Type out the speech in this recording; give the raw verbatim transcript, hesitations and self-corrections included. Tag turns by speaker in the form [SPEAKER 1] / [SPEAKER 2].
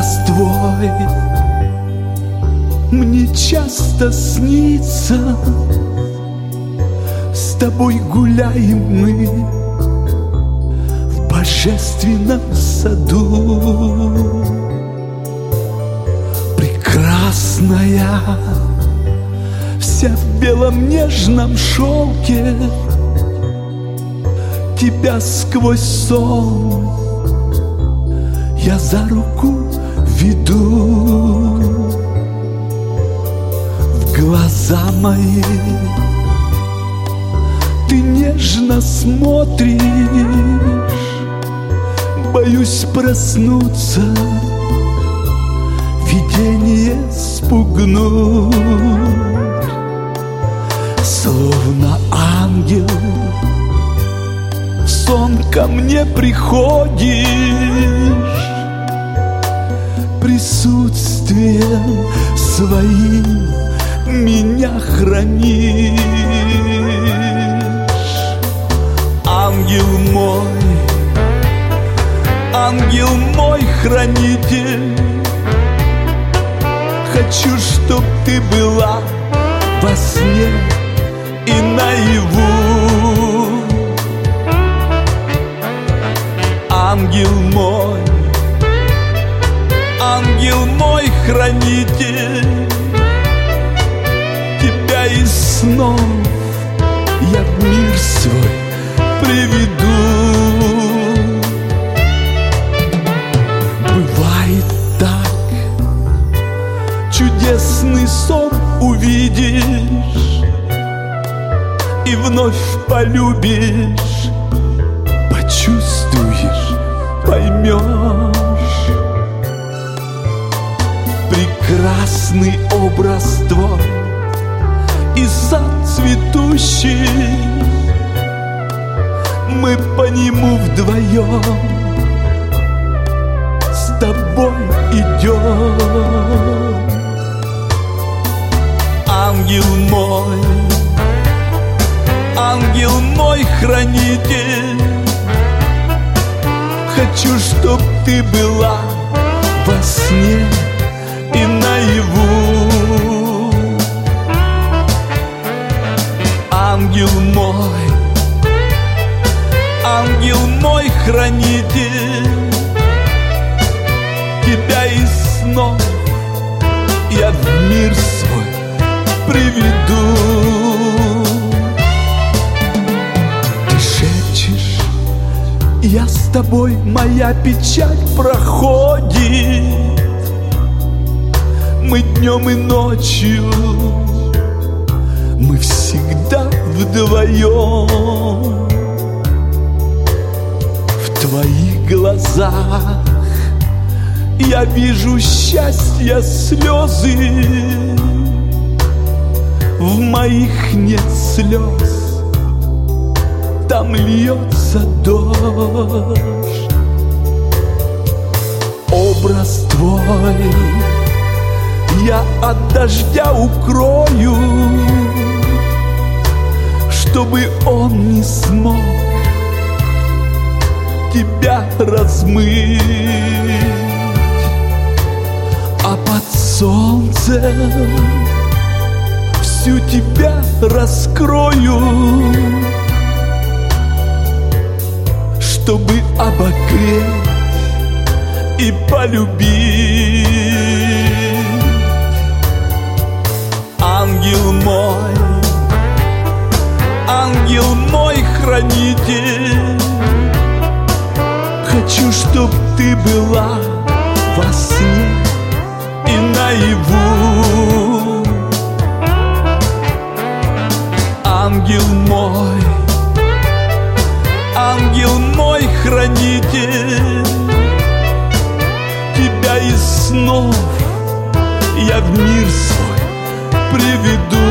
[SPEAKER 1] Образ твой мне часто снится, с тобой гуляем мы в божественном саду. Прекрасная, вся в белом нежном шелке, тебя сквозь сон я за руку веду. В глаза мои ты нежно смотришь, боюсь проснуться, видение спугнуть. Словно ангел в сон ко мне приходишь, присутствием своим меня хранишь. Ангел мой, ангел мой хранитель, хочу, чтоб ты была во сне и наяву. Ангел мой, ангел мой хранитель, тебя из снов я в мир свой приведу. Бывает так, чудесный сон увидишь и вновь полюбишь, почувствуешь, поймешь. Прекрасный образ твой и сад цветущий, мы по нему вдвоем с тобой идем. Ангел мой, ангел мой хранитель, хочу, чтоб ты была во сне и наяву. Ангел мой, ангел мой хранитель, тебя из снов я в мир свой приведу. Ты шепчешь, я с тобой, моя печаль проходит. Мы днем и ночью, мы всегда вдвоем. В твоих глазах я вижу счастья слезы, в моих нет слез, там льется дождь. Образ твой я от дождя укрою, чтобы он не смог тебя размыть. А под солнцем всю тебя раскрою, чтобы обогреть и полюбить. Ангел мой, ангел мой хранитель, хочу, чтоб ты была во сне и наяву. Ангел мой, ангел мой хранитель, тебя из снов я в мир свой приведу.